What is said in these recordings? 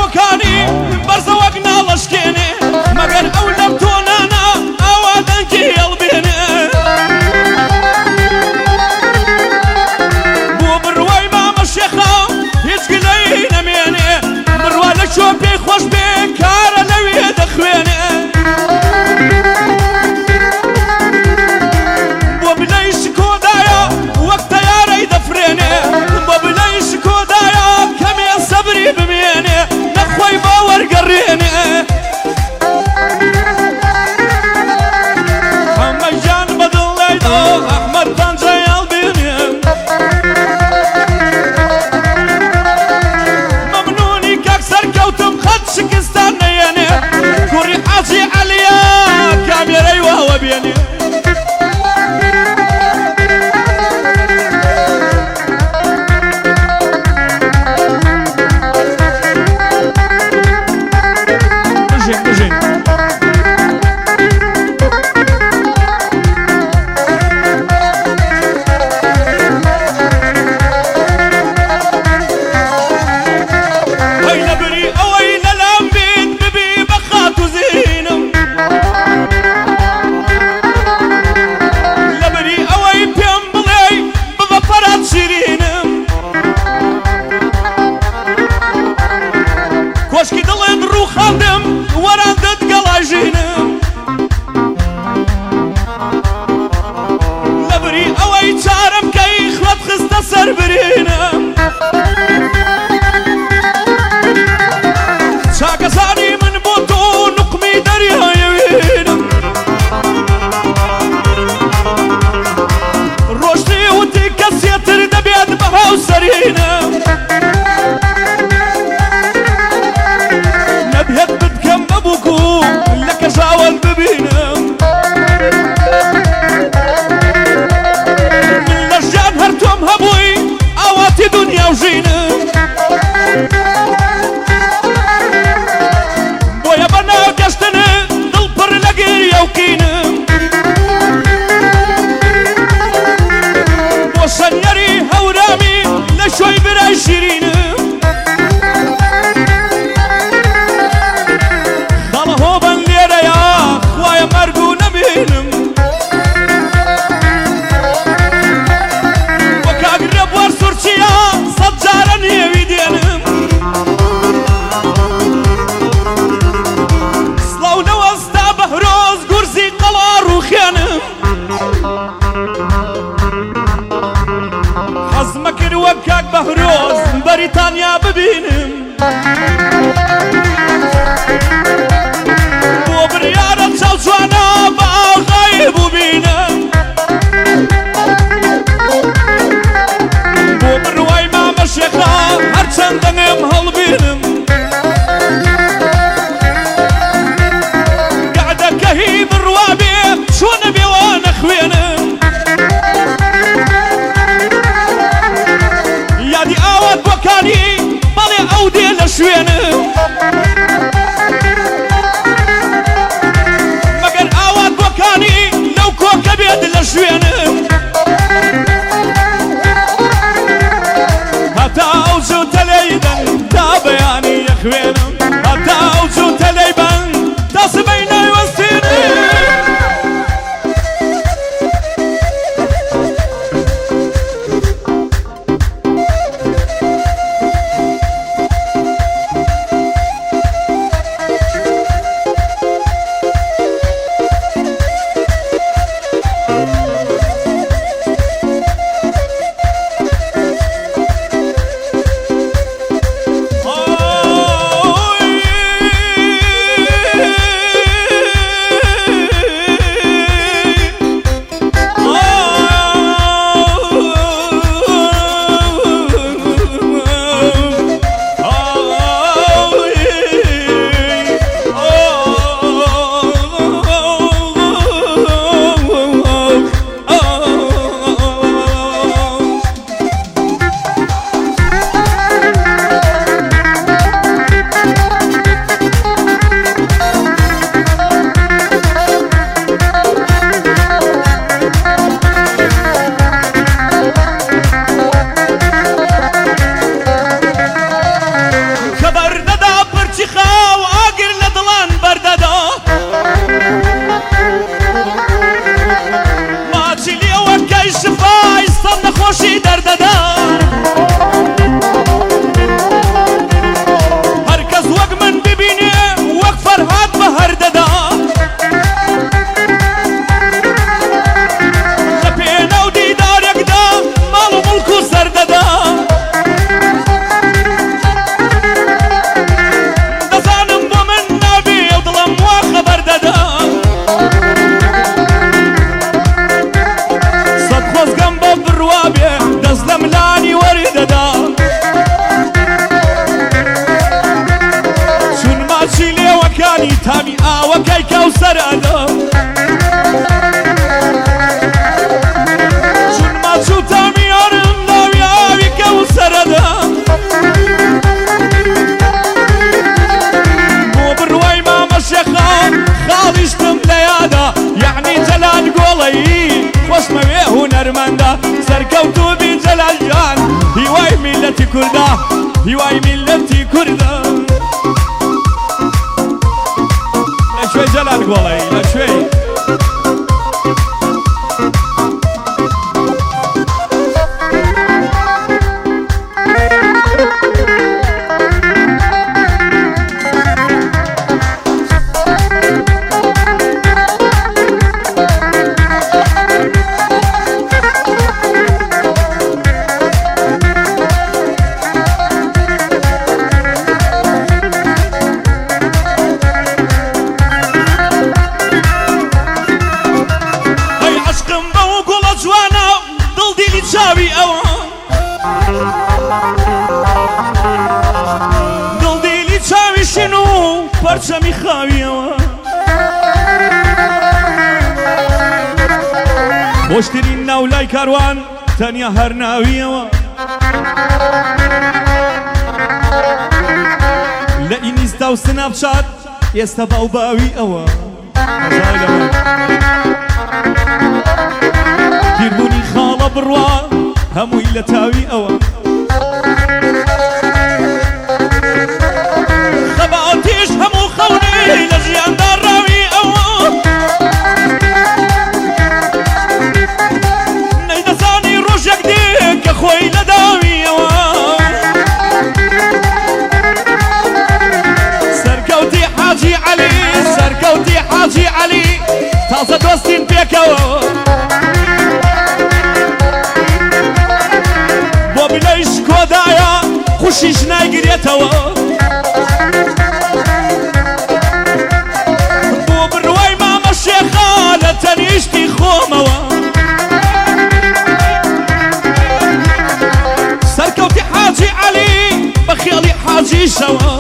بۆکانی بەرزەوەک ناڵەشکێنێ مەگەر ئەو لەم تۆنانە ئاوا دەنگی هێڵبێنێ بۆ بڕوای مامە شێخا هیچ گلەی نەمێنێ بڕوا لە چۆ پێی خۆش بێ کارە لەوێ دەخوێنێ بۆ بلەی شکۆدایە وەک تەیارەی دەفرێنێ بۆ بلەی شکۆدایە کەمێ سەبری بمێنێ نەخۆی باوەرگەڕێنێ هەمەژیان بەدڵ لەیدا ئەحمەد پەنجەی هەڵبێنێ مەمنونی کاک سەرکەوتم تامی ئاوەکەی کەوسەرەدا چون ماچوو تامی ئارم ناوی ئاوی کەوسەرەدا بۆ بڕوای مامە شێخان خاڵیشتم لە یادا یعنی جەلال گۆڵەیی خۆشمەوێ هونەرمەندە سەرکەوتوبی جەلال جان هیوای میلەتی کوردە هیوای میلەتی کوردە لە جەلال گۆڵەیی لە شوێی دڵدیلی چاویشن و پەرچەمی خاویەوە خۆشترین ناولای کاروان تەنیا هەر ناویەوە لە ئینیستا و سناپچات ئێستا باو باوی ئەوە پیربوونی خاڵە بڕوا هەمووی لە تاوی ئەوە خەباتیش هەموو خەونەی لە ژیاندا ڕاوی ئەوە نەیدەزانی ڕۆژێک دێک کە خۆی لە داویەوە سەرکەوتی حاجی عەلی سەرکەوتی حاجی عەلی تازە دۆستین پێکەوە بۆ بلەیش کۆدایە خوشیش نایگرێتەوە بۆ بڕوای مامە شێخە لە تەنیشتی خۆمەوە سەرکەوتی حاجی عەلی بە خێڵی حاجیشەوە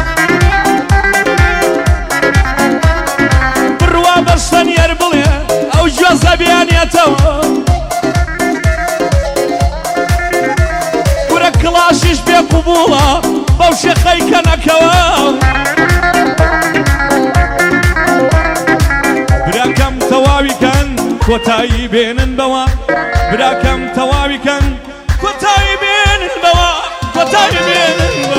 بڕوا بەرسەنیەر بڵێ ئەو گوێزە بێنێتەوە کلاشیش بێ قوبوڵە بەو شێخەی کەنەکەوە براکەم تەواویکەن کۆتایی بێنن بەوە براکەم تەواویکەن کۆتایی بێنن بەوە کۆتایی بێنن بەوە